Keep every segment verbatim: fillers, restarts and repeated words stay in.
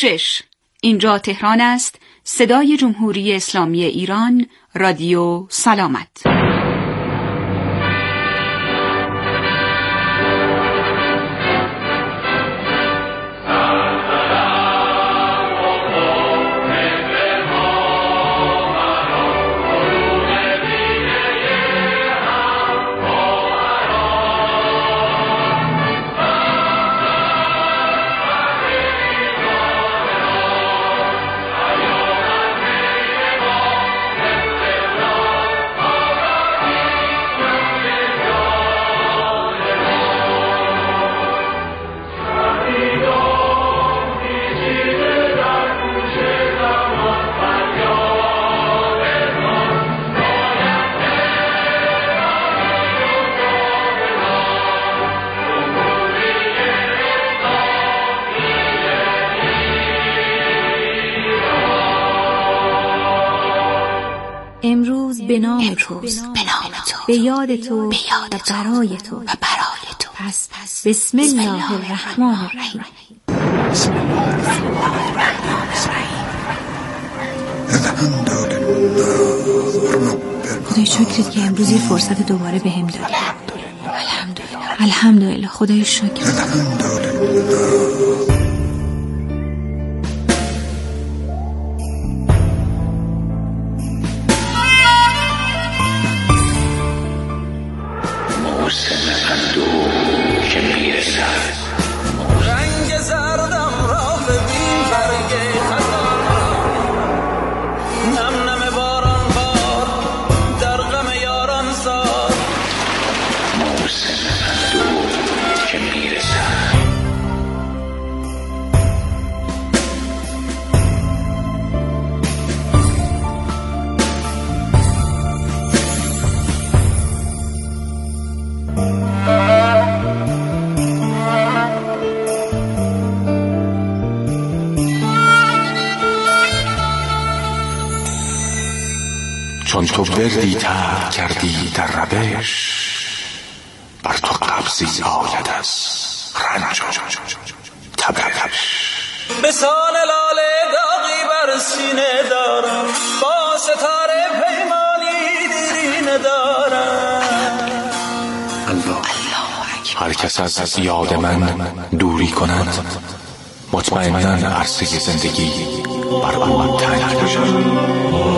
شش. اینجا تهران است. صدای جمهوری اسلامی ایران، رادیو سلامت. امروز به نام توست، به یاد تو و برای تو و برای تو. پس بسم الله الرحمن الرحیم. بسم الله الرحمن الرحیم. خدای شکرت که امروز یه فرصت دوباره به هم دادی. الحمدلله. الحمدلله. خدای شکر. چون تو وردی تر کردی در روش، بر تو قبضی آید از رنج و تبش. به سان لاله داغی بر سینه دارم، با ستاره پیمانی دیرینه دارم. هر کس از یاد من دوری کند، مطمئناً عرصه زندگی بر او تنگ بشد.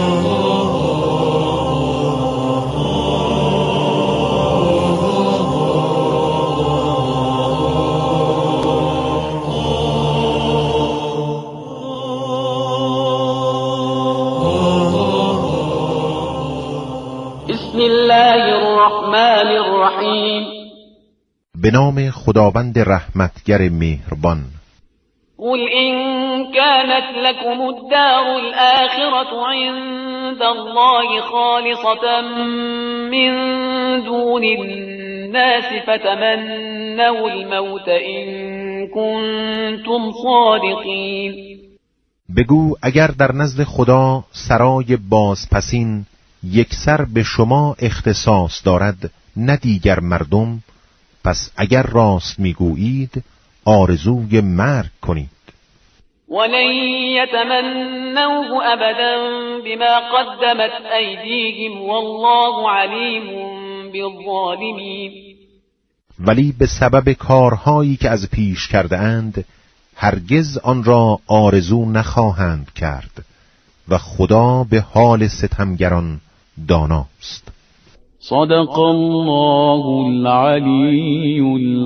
بسم الله الرحمن الرحیم. به نام خداوند رحمتگر مهربان. قل إن كانت لكم الدار الآخرة عند الله خالصة من دون الناس فتمنوا الموت إن كنتم صادقين. بگو اگر در نزد خدا سرای بازپسین یکسر به شما اختصاص دارد نه دیگر مردم، پس اگر راست میگویید آرزوی مرگ کنید. ولن يتمنوه ابدا بما قدمت ایدیهم والله علیم بالظالمین. ولی به سبب کارهایی که از پیش کرده اند هرگز آن را آرزو نخواهند کرد و خدا به حال ستمگران داناست. صدق الله العلی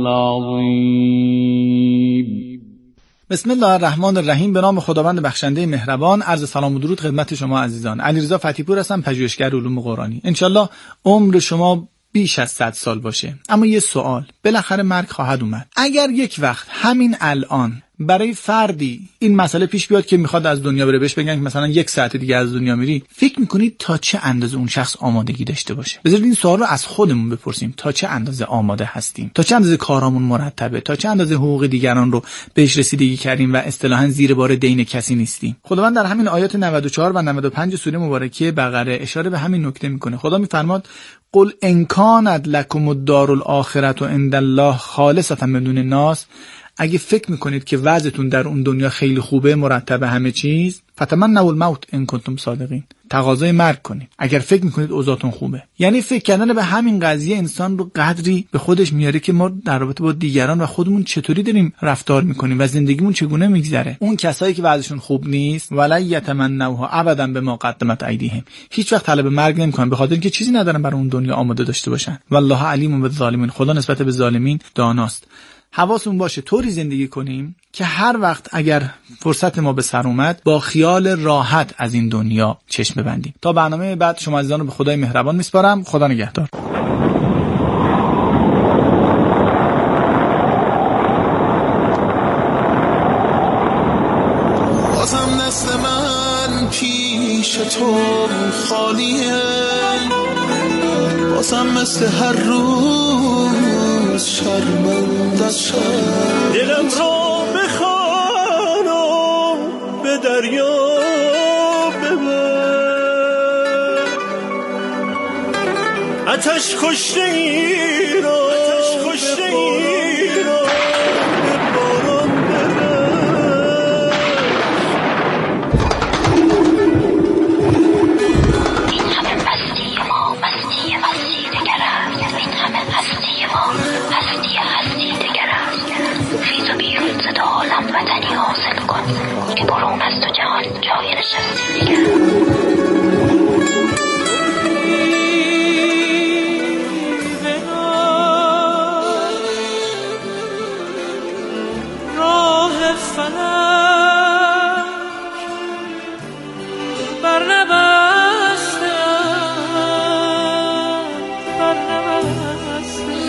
العظیم. بسم الله الرحمن الرحیم. به نام خداوند بخشنده مهربان. عرض سلام و درود خدمت شما عزیزان. علیرضا فتی‌پور هستم، پژوهشگر علوم قرآنی. انشالله عمر شما بیش از صد سال باشه. اما یه سوال، بالاخره مرگ خواهد اومد. اگر یک وقت همین الان برای فردی این مسئله پیش بیاد که میخواد از دنیا بره، بهش بگن که مثلا یک ساعت دیگه از دنیا میری، فکر میکنید تا چه اندازه اون شخص آمادگی داشته باشه؟ بذارید این سوال رو از خودمون بپرسیم. تا چه اندازه آماده هستیم؟ تا چه اندازه کارامون مرتبه؟ تا چه اندازه حقوق دیگران رو بهش رسیدگی کردیم و اصطلاحاً زیر بار دین کسی نیستیم؟ خداوند در همین آیات نود و چهار و نود و پنج سوره مبارکه بقره اشاره به همین نکته میکنه. خدا میفرماد قل ان کانت لکم الدار الاخرة عند الله خالصة من دون الناس. اگه فکر میکنید که وضعتون در اون دنیا خیلی خوبه، مرتب همه چیز، فتمنوا الموت ان کنتم صادقین، تقاضای مرگ کنید اگر فکر میکنید اوضاعتون خوبه. یعنی فکر کردن به همین قضیه انسان رو قدری به خودش میاره که ما در رابطه با دیگران و خودمون چطوری داریم رفتار میکنیم و زندگیمون چگونه میگذره. اون کسایی که وضعشون خوب نیست ولا یتمنوها ابدا بما قدمت ایدیهم، هیچ وقت طلب مرگ نمیکنن به خاطر اینکه چیزی ندارن برای اون دنیا آماده داشته باشن. والله علیم بالظالمین، خدا نسبت به ظالمین داناست. حواسمون باشه طوری زندگی کنیم که هر وقت اگر فرصت ما به سر اومد با خیال راحت از این دنیا چشم ببندیم. تا برنامه بعد شما عزیزان رو به خدای مهربان میسپارم. خدا نگهدار. بازم دست من پیش تو خالیه، بازم مثل هر روز شرمنده شد. دلم را بخوان و به دریا ببر، آتش کشته ای را آتش کشته ای را به باران ببر. این همه مستی ما مستی مستی دگر است، این همه هستی ما هستی هستی دگر است. خیز و بیرون زد عالم وطنی حاصل کن که برون از تو جهان جای نشستی دیگر. راه فلک برنبسته برنبسته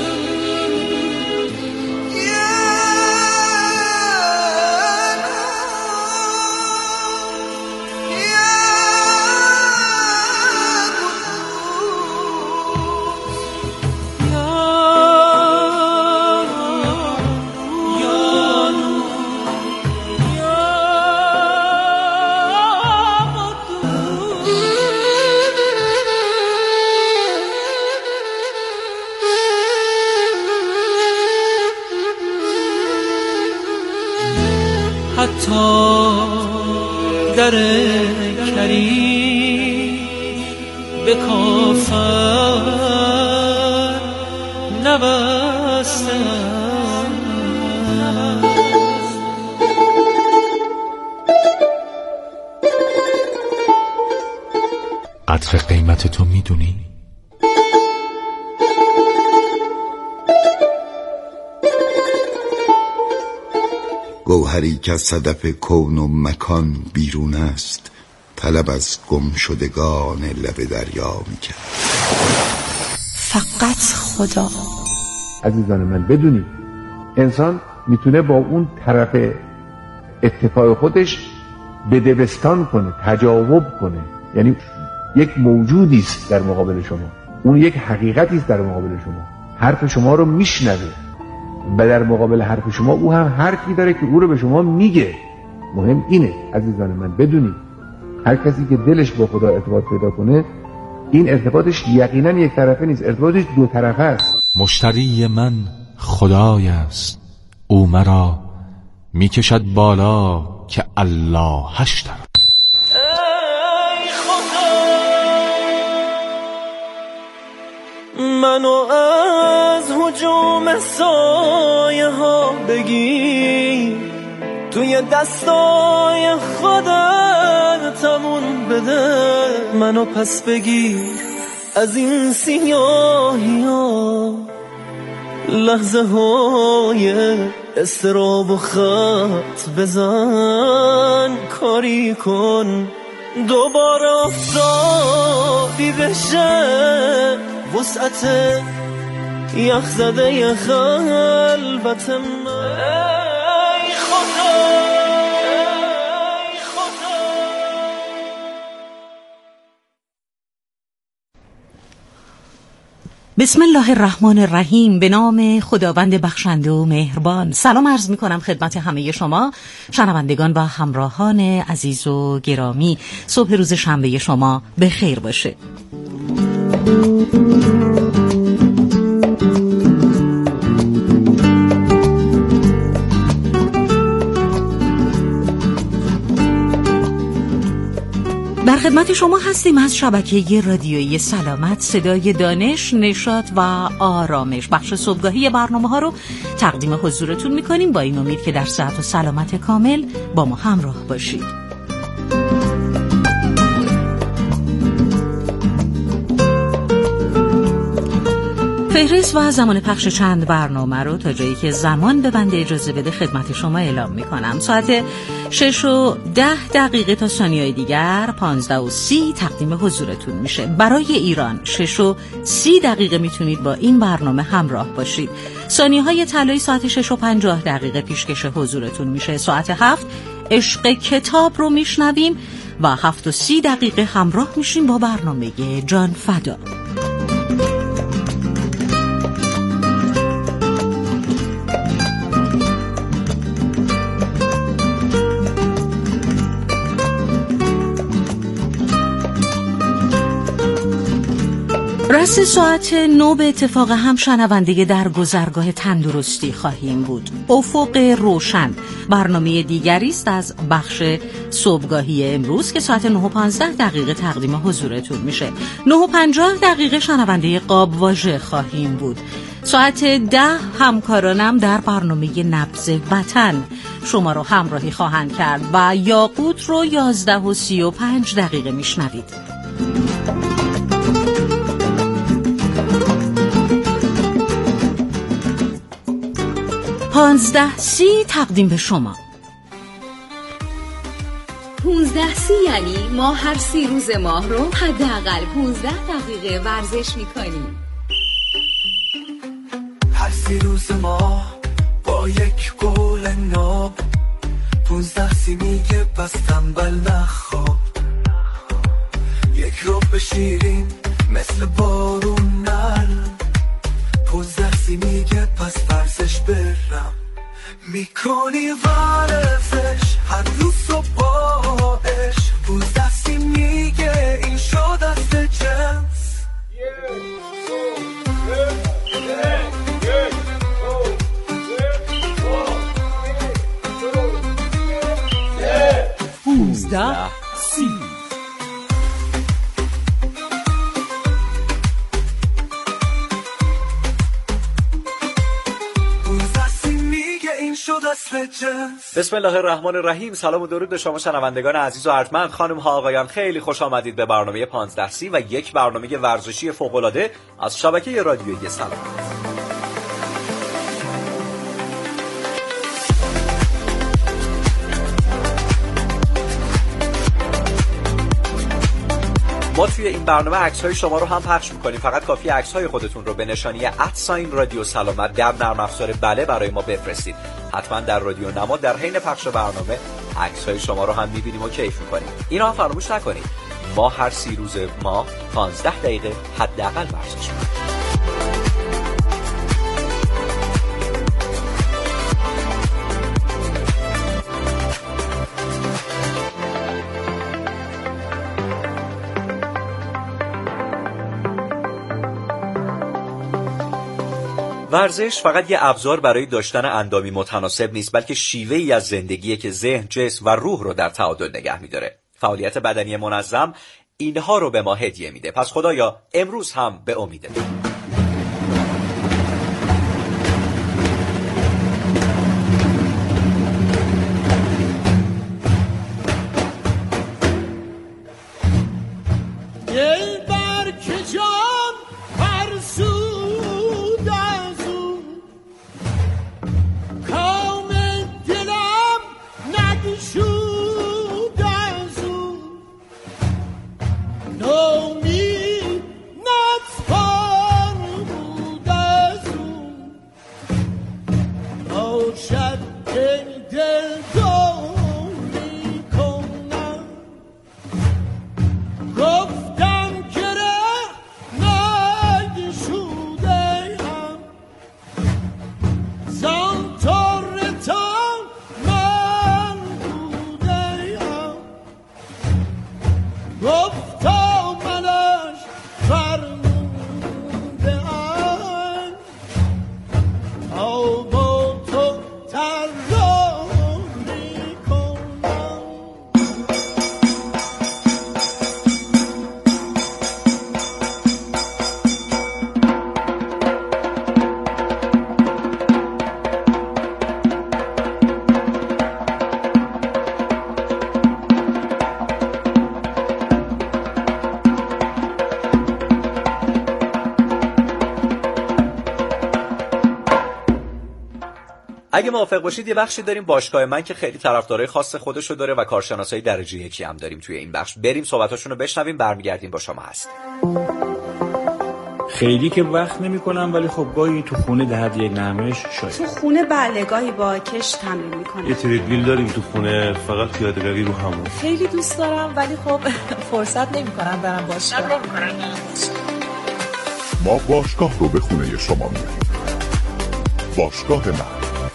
حتی در کریم به کافر نبسته. قدر قیمت تو میدونی؟ گوهری که از صدف کون و مکان بیرون است، طلب از گم شدگان لب دریا میکرد. فقط خدا. عزیزان من بدونید انسان میتونه با اون طرف اتفاق خودش بدبستان کنه، تجاوب کنه. یعنی یک موجودی است در مقابل شما، اون یک حقیقتی است در مقابل شما، حرف شما رو میشنوه و در مقابل حرف شما او هم حرفی داره که او رو به شما میگه. مهم اینه عزیزان من بدونید هر کسی که دلش با خدا ارتباط پیدا کنه این ارتباطش یقینا یک طرفه نیست، ارتباطش دو طرفه است. مشتری من خدای است، او مرا میکشد بالا که الله هشتر. منو از هجوم سایه ها بگیر، توی دستای خودت تمون بده. منو پس بگیر از این سیاهی ها، لحظه های استراب و خط بزن، کاری کن دوباره افتادی بشه وسعت یخ زده ی خلوت من. ای خدا ای خدا. بسم الله الرحمن الرحیم. به نام خداوند بخشنده و مهربان. سلام عرض می کنم خدمت همه شما شنوندگان و همراهان عزیز و گرامی. صبح روز شنبه شما به خیر باشه. در خدمت شما هستیم از شبکه رادیویی سلامت. صدای دانش، نشاط و آرامش بخش صبحگاهی برنامه ها رو تقدیم حضورتون میکنیم با این امید که در صحت و سلامت کامل با ما همراه باشید. فهرست و زمان پخش چند برنامه رو تا جایی که زمان به بنده اجازه بده خدمت شما اعلام میکنم. ساعت شش و ده دقیقه تا ثانیه‌های دیگر پانزده و سی تقدیم حضورتون میشه. برای ایران شش و سی دقیقه میتونید با این برنامه همراه باشید. ثانیه‌های طلایی ساعت شش و پنجاه دقیقه پیشکش حضورتون میشه. ساعت هفت عشق کتاب رو میشنویم و هفت و سی دقیقه همراه میشیم با برنامه جان فدا. رس ساعت نو به اتفاق هم شنونده در گذرگاه تندرستی خواهیم بود. افق روشن برنامه دیگری است از بخش صبحگاهی امروز که ساعت نه و پانزده دقیقه تقدیم حضورتون میشه. نه و پنجاه دقیقه شنونده قاب واژه خواهیم بود. ساعت ده همکارانم در برنامه نبض وطن شما رو همراهی خواهند کرد و یاقوت رو یازده و سی و پنج دقیقه میشنوید. پانزده سی تقدیم به شما. پونزده سی یعنی ما هر سی روز ماه رو حداقل پونزده دقیقه ورزش میکنیم. هر سی روز ماه با یک گل ناب، پونزده سی میگه پس تنبل نخواب، یک رو بشیرین مثل بارون نرم، پونزده سی میگه پس ورزش برم، میکنی ورزش هر روز صبحش، پونزده سی میگه این شد دست جنس. پونزده سی بسم الله الرحمن الرحیم. سلام و درود به شما شنوندگان عزیز و ارجمند. خانم ها آقایان، خیلی خوش آمدید به برنامه پانزده سی و یک برنامه ورزشی فوق‌العاده از شبکه رادیویی سلامت. ما توی این برنامه عکس‌های شما رو هم پخش می‌کنیم. فقط کافیه عکس‌های خودتون رو به نشانی ات رادیو سلامت در نرم افزار بله برای ما بفرستید. حتما در رادیو نما در حین پخش برنامه عکس‌های شما رو هم می‌بینیم و کیف می‌کنیم. اینا هم فراموش نکنید. ما هر سی روز ما پانزده دقیقه حداقل ورزش می‌کنیم. ورزش فقط یه ابزار برای داشتن اندامی متناسب نیست، بلکه شیوه‌ای از زندگیه که ذهن، جسم و روح رو در تعادل نگه می‌داره. فعالیت بدنی منظم اینها رو به ما هدیه میده. پس خدایا امروز هم به امیده. اگه موافق باشید یه بخشی داریم باشگاه من که خیلی طرفدارای خاص خودشو داره و کارشناسای درجه یکی هم داریم توی این بخش. بریم صحبتاشون رو بشنویم، برمیگردیم با شما هست. خیلی که وقت نمی کنم، ولی خب گاهی تو خونه دهد یک نرمش شاید. تو خونه بله، گاهی با کش تمرین میکنم. یه تریدمیل داریم تو خونه، فقط پیاده‌روی رو همون. خیلی دوست دارم ولی خب فرصت نمی کنم برم باشگاه. ما باشگاه رو به خونه شما میاریم. باشگاه من.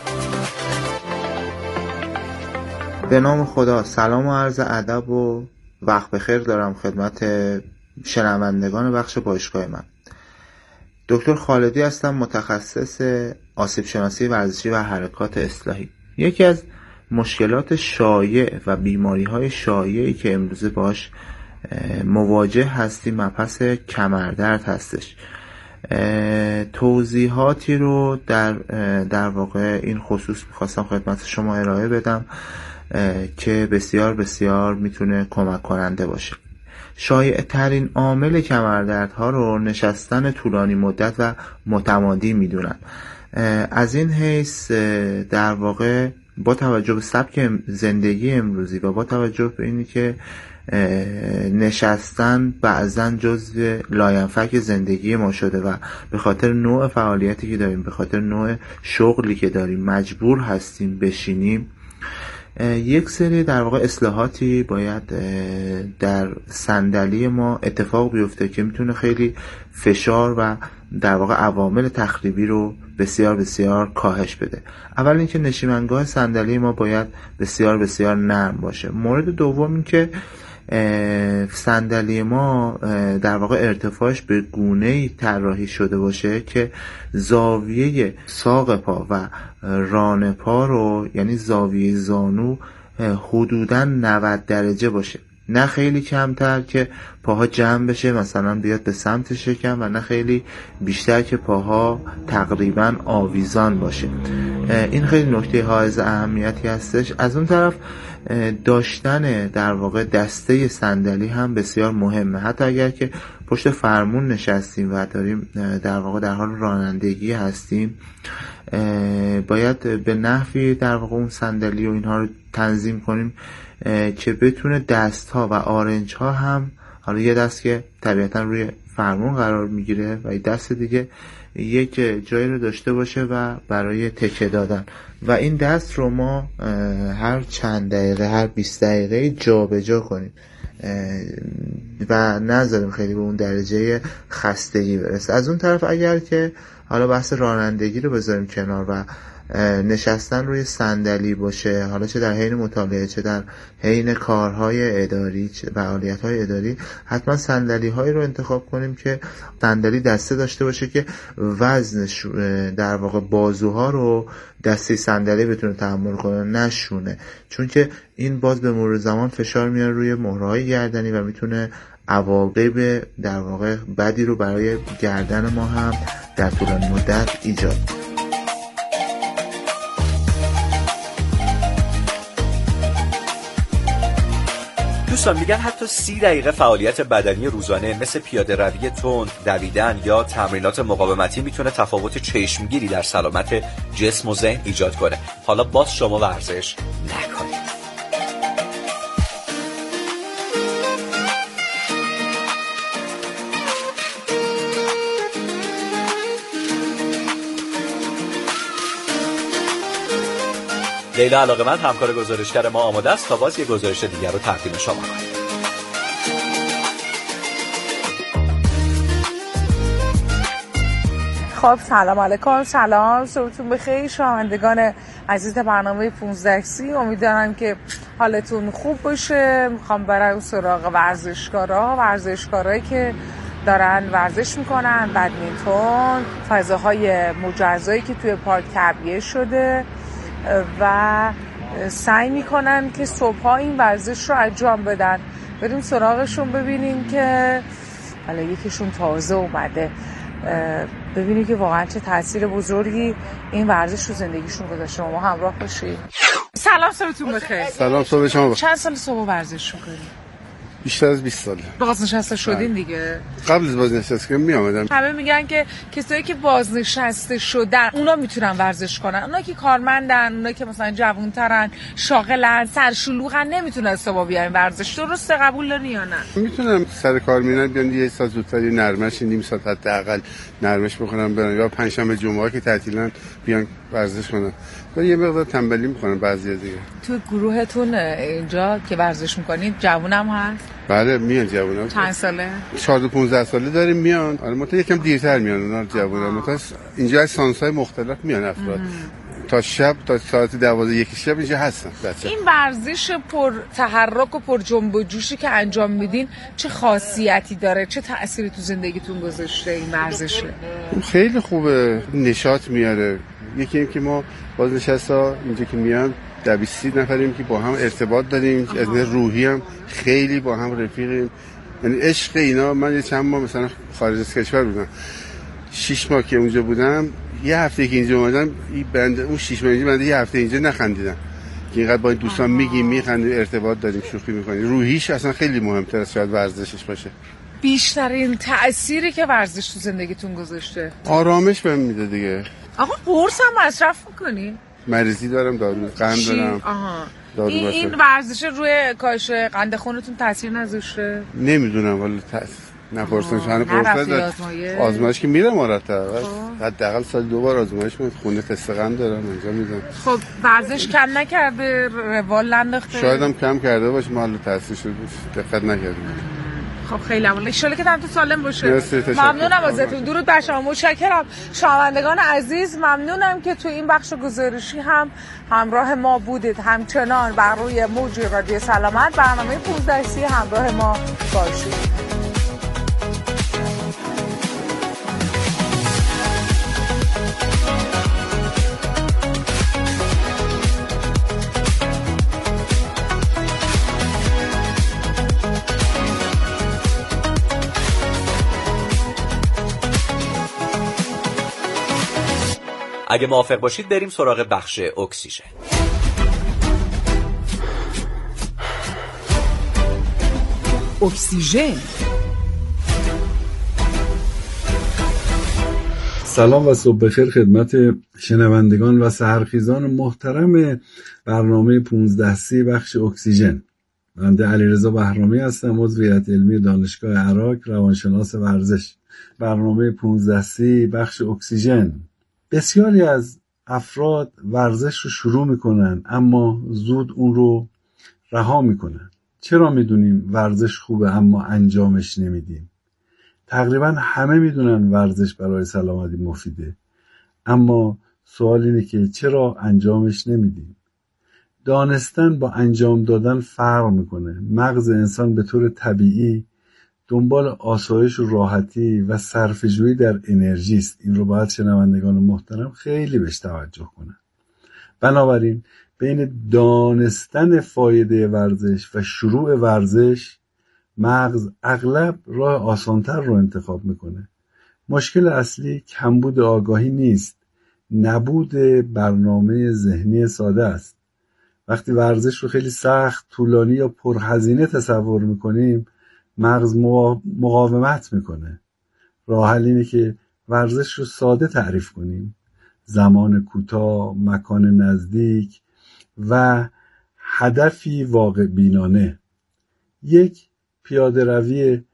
به نام خدا، سلام و عرض ادب و وقت بخیر دارم خدمت شنوندگان بخش باشگاه من. دکتر خالدی هستم، متخصص آسیب شناسی ورزشی و حرکات اصلاحی. یکی از مشکلات شایع و بیماری‌های شایعی که امروزه باش مواجه هستیم مبحث کمردرد هستش. توضیحاتی رو در در واقع این خصوص می‌خواستم خدمت شما ارائه بدم که بسیار بسیار میتونه کمک کننده باشه. شایع ترین عامل کمردردها رو نشستن طولانی مدت و متمادی میدونن. از این حیث در واقع با توجه به سبک زندگی امروزی و با توجه به اینی که نشستن بعضا جزء لاینفک زندگی ما شده و به خاطر نوع فعالیتی که داریم، به خاطر نوع شغلی که داریم مجبور هستیم بشینیم، یک سری در واقع اصلاحاتی باید در صندلی ما اتفاق بیفته که میتونه خیلی فشار و در واقع عوامل تخریبی رو بسیار بسیار کاهش بده. اول اینکه نشیمنگاه صندلی ما باید بسیار بسیار نرم باشه. مورد دوم این که صندلی ما در واقع ارتفاعش به گونه‌ای طراحی شده باشه که زاویه ساق پا و ران پا رو، یعنی زاویه زانو، حدوداً نود درجه باشه، نه خیلی کمتر که پاها جمع بشه مثلا بیاد به سمت شکم و نه خیلی بیشتر که پاها تقریبا آویزان باشه. این خیلی نکته حائز اهمیتی هستش. از اون طرف داشتن در واقع دسته صندلی هم بسیار مهمه. حتی اگر که پشت فرمون نشستیم و داریم در واقع در حال رانندگی هستیم، باید به نحوی در واقع اون صندلی و اینها رو تنظیم کنیم که بتونه دست ها و آرنج ها هم، حالا یه دست که طبیعتا روی فرمون قرار میگیره و یه دست دیگه یک جایی رو داشته باشه و برای تکه دادن، و این دست رو ما هر چند دقیقه، هر بیست دقیقه جا به جا کنیم و نذاریم خیلی به اون درجه خستگی برسه. از اون طرف اگر که حالا بحث رانندگی رو بذاریم کنار و نشستن روی صندلی باشه، حالا چه در حین مطالعه چه در حین کارهای اداری چه فعالیت‌های اداری، حتما صندلی‌هایی رو انتخاب کنیم که صندلی دسته داشته باشه که وزنش در واقع بازوها رو دسته صندلی بتونه تحمل کنه، نشونه، چون که این باز به مرور زمان فشار میاره روی مهره‌های گردنی و میتونه عواقب در واقع بدی رو برای گردن ما هم در طولانی مدت ایجاد کنه. دوستان میگن حتی سی دقیقه فعالیت بدنی روزانه مثل پیاده روی تند، دویدن یا تمرینات مقاومتی میتونه تفاوت چشمگیری در سلامت جسم و ذهن ایجاد کنه. حالا باز شما ورزش نکنید. لیلا علاقمند همکار گزارشگر ما آماده است تا باز یه گزارش دیگر رو تقدیم شما کنیم. خب سلام علیکم، سلام، صبحتون بخیر شنوندگان عزیز برنامه پانزده سی. امیدوارم که حالتون خوب باشه. میخوام برای سراغ ورزشکارا ورزشکارایی که دارن ورزش میکنن، بدمینتون، فضاهای مجزایی که توی پارک تعبیه شده و سعی میکنن که صبحها این ورزش رو انجام بدن. بریم سراغشون ببینیم که حالا یکیشون تازه اومده، ببینیم که واقعا چه تاثیر بزرگی این ورزش رو زندگیشون گذاشته. ما همراه باشید. سلام، صبحتون بخیر. سلام، صبح شما بخیر. چند سال صبح ورزش میکنید؟ بیشتر از بیست ساله. بازنشسته شدین دیگه؟ قبل از بازنشسته می آمدم. همه میگن که کسایی که بازنشسته شدن اونا میتونن ورزش کنن، اونا که کارمندن، اونا که مثلا جوانترن، شاغلن، سرشلوغن، نمیتونن صبح بیان ورزش. درسته؟ قبول داری یا نه؟ میتونم سر کار میرن بیان یه ساعت زودتر نرمش نیم ساعت حداقل نرمش بخونن برن، یا پنجشنبه جمعه که تعطیلن بیان ورزش کنن. ولی یه مقدار تنبلی میکنن بعضیا دیگه. تو گروهتون اینجا که ورزش میکنید جوونم هست؟ بله میان جوونا. چند ساله؟ چهارده پانزده ساله داریم میان. آره متأ یکم دیرتر میان اونا جوونا. متأ اینجا از سانس‌های مختلف میان افراد. تا شب تا ساعت دوازده یک شب اینجا هستن بچه. این ورزش پر تحرک و پر جنب و جوشی که انجام میدین چه خاصیتی داره؟ چه تأثیری تو زندگیتون گذاشته این ورزشه؟ خیلی خوبه، نشاط میاره. یکی این که ما بازنشستا اینجا که میان در بیست نفریم که با هم ارتباط داریم، از نظر روحی هم خیلی با هم رفیقیم. یعنی عشق اینا. من یه چند ماه مثلا خارج از کشور بودم، شش ماه که اونجا بودم، یه هفته که اینجا اومدم این بنده اون شش ماه اینجا بنده یه هفته اینجا نخندیدم که اینقدر با این دوستان میگیم میخندیم ارتباط داریم شوخی میکنیم. روحیش اصلا خیلی مهمتر از شاید ورزشش باشه. بیشترین تأثیری که ورزش تو زندگیتون گذاشته؟ آرامش بهم میده دیگه. آقا قرص هم مصرف میکنی؟ مریضی دارم، دارو قند دارم. آها. این, این ورزش روی کاهش قند خونتون تاثیر نذاشته؟ نمیدونم والا تاثیر نپرسیدم. چند پرسیدم آزمایش که میرم مرتب، حداقل سال دو بار آزمایش میکنم. خونه تست قند دارم اونجا میدم. خب ورزش کم نکرده؟ روال ننداخته؟ شاید هم کم کرده باشه، محل تاثیر شده دقت نکردم. خب خیلی ممنون. ان شاءالله که دمتون سالم باشه. ممنونم ازتون. درود بر شما. متشکرم. شنوندگان عزیز ممنونم که تو این بخش گزارشی هم همراه ما بودید. همچنان بر روی موج رادیو سلامت برنامه پانزده سی همراه ما باشید. اگه موافق باشید بریم سراغ بخش اکسیژن. اکسیژن. سلام و صبح بخیر خدمت شنوندگان و سحرخیزان محترم برنامه پانزده سی بخش اکسیژن. من علیرضا بهرامی هستم، عضو هیئت علمی دانشگاه عراق، روانشناس ورزش. برنامه پانزده سی بخش اکسیژن. بسیاری از افراد ورزش رو شروع میکنن اما زود اون رو رها میکنن. چرا میدونیم ورزش خوبه اما انجامش نمیدیم؟ تقریبا همه میدونن ورزش برای سلامتی مفیده، اما سوال اینه که چرا انجامش نمیدیم؟ دانستن با انجام دادن فرق میکنه. مغز انسان به طور طبیعی دنبال آسایش و راحتی و صرفه‌جویی در انرژی است. این رو باید شنوندگان محترم خیلی بهش توجه کنن. بنابراین بین دانستن فایده ورزش و شروع ورزش، مغز اغلب راه آسانتر رو انتخاب میکنه. مشکل اصلی کمبود آگاهی نیست، نبود برنامه ذهنی ساده است. وقتی ورزش رو خیلی سخت، طولانی یا پرهزینه تصور میکنیم، مغز مقاومت میکنه. راه حل اینه که ورزش رو ساده تعریف کنیم. زمان کوتاه، مکان نزدیک و هدفی واقع بینانه. یک پیاده روی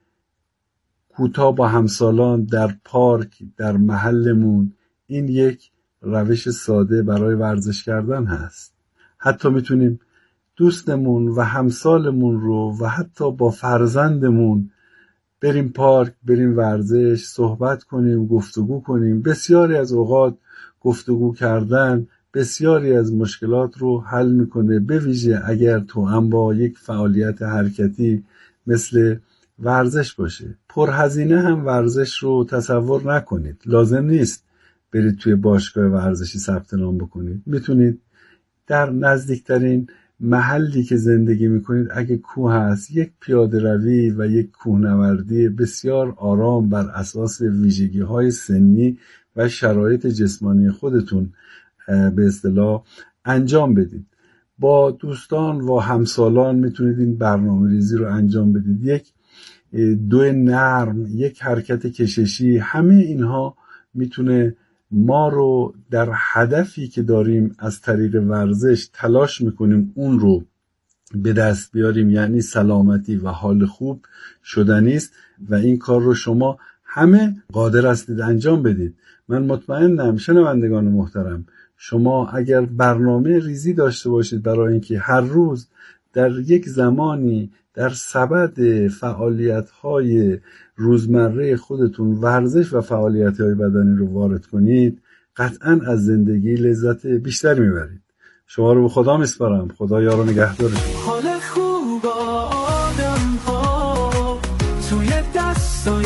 کوتاه با همسالان در پارک در محلمون، این یک روش ساده برای ورزش کردن هست. حتی میتونیم دوستمون و همسالمون رو و حتی با فرزندمون بریم پارک، بریم ورزش، صحبت کنیم، گفتگو کنیم. بسیاری از اوقات گفتگو کردن بسیاری از مشکلات رو حل میکنه، به ویژه اگر تو هم با یک فعالیت حرکتی مثل ورزش باشه. پرهزینه هم ورزش رو تصور نکنید. لازم نیست برید توی باشگاه ورزشی ثبت نام بکنید. میتونید در نزدیکترین محلی که زندگی میکنید، اگه کوه هست، یک پیاده روی و یک کوهنوردی بسیار آرام بر اساس ویژگی های سنی و شرایط جسمانی خودتون به اصطلاح انجام بدید. با دوستان و همسالان میتونید این برنامه ریزی رو انجام بدید. یک دو نرم، یک حرکت کششی، همه اینها میتونه ما رو در هدفی که داریم از طریق ورزش تلاش میکنیم اون رو به دست بیاریم، یعنی سلامتی و حال خوب شدنی است و این کار رو شما همه قادر هستید انجام بدید. من مطمئنم شنوندگان محترم، شما اگر برنامه ریزی داشته باشید برای اینکه هر روز در یک زمانی در سبد فعالیت‌های روزمره خودتون ورزش و فعالیت‌های بدنی رو وارد کنید، قطعاً از زندگی لذت بیشتری میبرید. شما رو به خدا میسپارم. خدا یار و نگهدار شما. حال خوب آدم ها توی دستای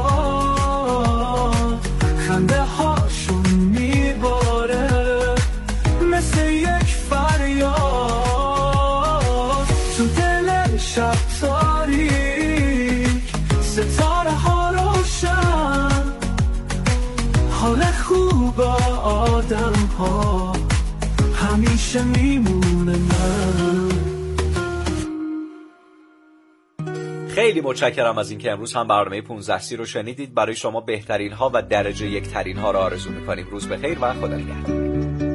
باد، خنده هاشون میباره مثل یک فریاد تو دل شب تاریک، ستاره ها روشن. حال خوب آدم ها همیشه میمونه. من خیلی متشکرم از اینکه امروز هم برنامه پانزده سی رو شنیدید. برای شما بهترین ها و درجه یک ترین ها رو آرزو میکنیم. روز بخیر و خدا نگهدار.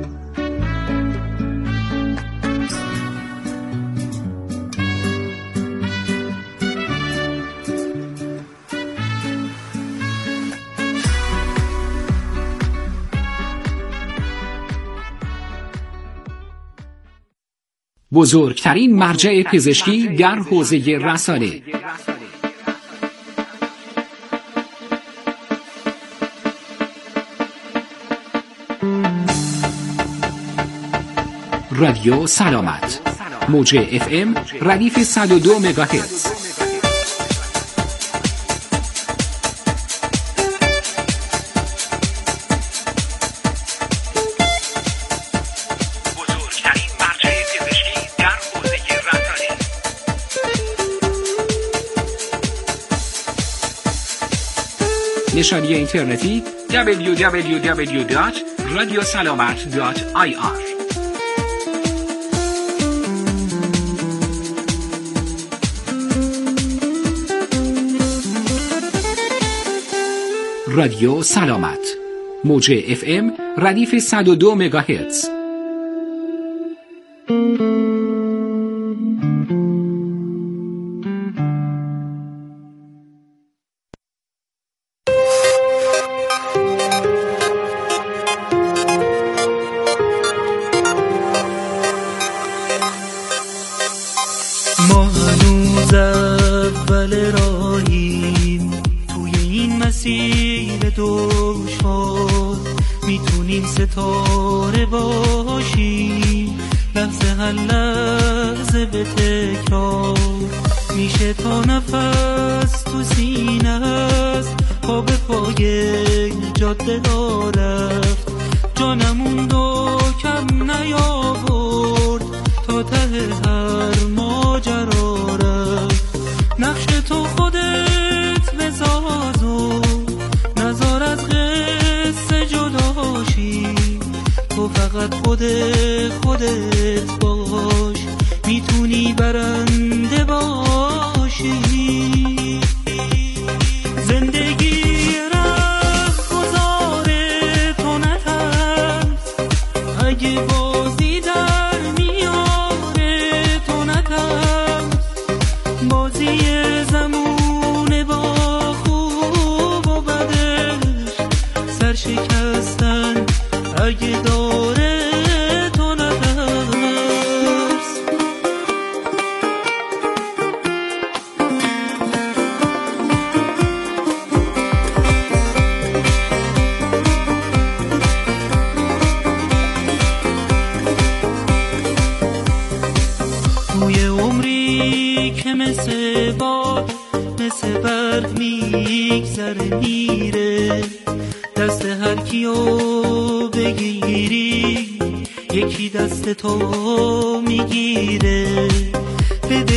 بزرگترین مرجع پزشکی در حوزه رسانه. رادیو سلامت، موج اف ام ردیف صد و دو مگاهرتز. نشانی اینترنتی دبلیو دبلیو دبلیو دات رادیو سلامت دات آی آر. رادیو سلامت، موج اف ام ردیف صد و دو مگاهرتز. ما هنوز اول راهیم توی این مسیر دشوار، میتونیم ستاره باشیم لحظه هر لحظه به تکرار. میشه تا نفس تو سینه است پا به پای جاده رفت، جانمون دو کم نیاورد تا ته هر ماجرا رفت. نقش تو خودت بساز و نزار از قصه جداشی، تو فقط خود خودت باش میتونی برنده باشی. زندگی رفت گذاره تو نترس، اگه بازی در میاره تو نترس. بازی زمونه با خوب و بدش، سرشکستن اگه داره تو نترس. توی عمری که مثل باد مثل برق میگذره میره، دست هر کیو بگیری یکی دست تو میگیره.